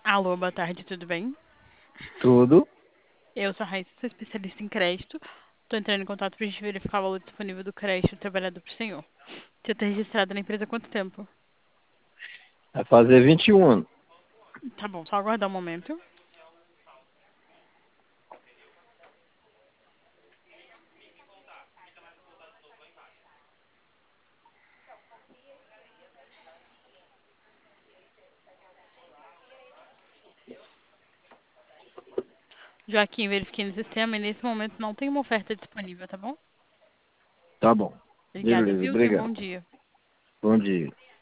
Alô, boa tarde, tudo bem? Tudo. Eu sou a Raíssa, sou especialista em crédito. Estou entrando em contato para a gente verificar o valor disponível do crédito trabalhado por senhor. Você está registrado na empresa há quanto tempo? Vai fazer 21 anos. Tá bom, só aguardar um momento. Joaquim, verifiquei no sistema e nesse momento não tem uma oferta disponível, tá bom? Tá bom. Obrigada, Beleza, viu? Tenha um bom obrigado. dia. Bom dia.